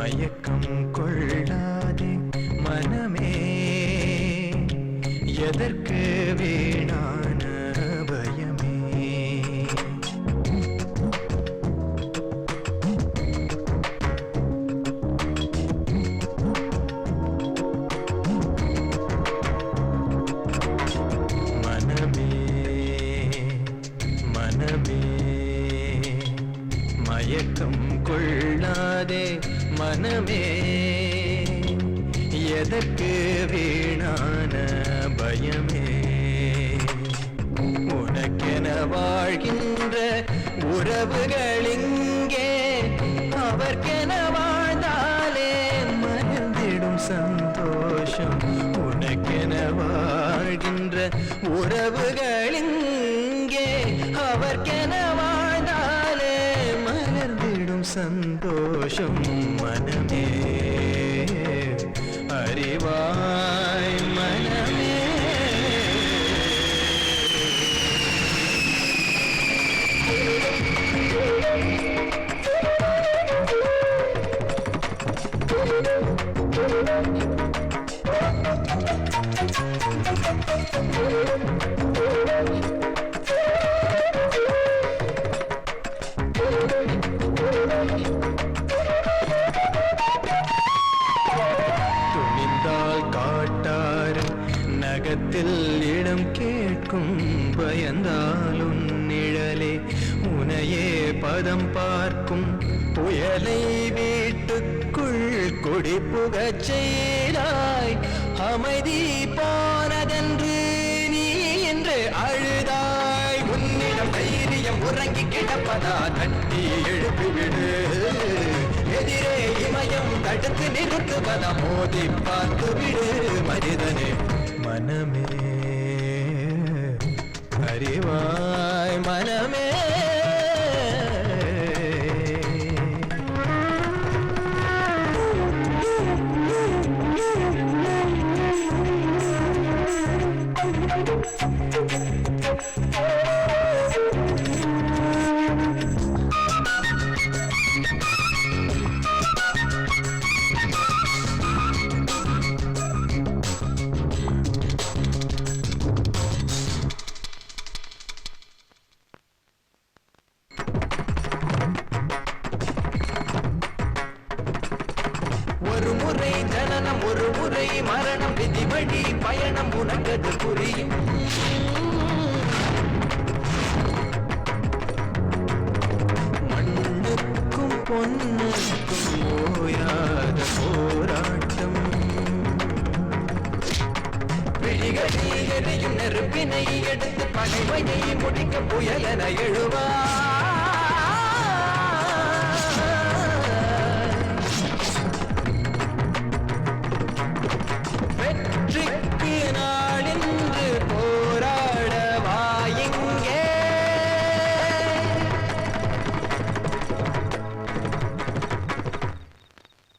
மயக்கம் கொள்ளாதே மனமே எதற்கு வீணான பயமே மனமே மனமே மயக்கம் கொள்ளாதே மனமே எதற்கு வீணான பயமே உனக்கென வாழ்கின்ற உறவுகள் இங்கே அவர்க்கென வாழ்ந்தாலே மறந்திடும் சந்தோஷம் உனக்கென வாழ்கின்ற உறவுகள் இங்கே அவர்க்கென வாழ்ந்தாலே மலர்ந்திடும் சந்தோஷம் மனமே அறிவாய் மனமே துணிந்தால் காட்டாறு நகத்தில் இடம் கேட்கும் பயந்தாலும் நிழலே உனையே பதம் பார்க்கும் புயலை வீட்டுக்குள் கொடி புகச் செய்தாய் அமைதி போனதென்று நீ என்று அழுதாய் உன்னிடம் தைரியம் உறங்கி கிடப்பதா தட்டி எழுப்பிவிடு எதிரே இமயம் தடுத்து நிறுத்துவதா மோதி பார்த்து விடு மனிதனே மனமே அறிவாய் மனமே ஒரு முறை ஜனனம் ஒரு முறை மரணம் விதி வழி பயணம் உனக்கது புரியும் மண்ணுக்கும் பொன்னுக்கும் ஓயாத போராட்டம் விழிகளில் எரியும் நெருப்பினை எடுத்து பகைமையை முடிக்க புயலென எழுவா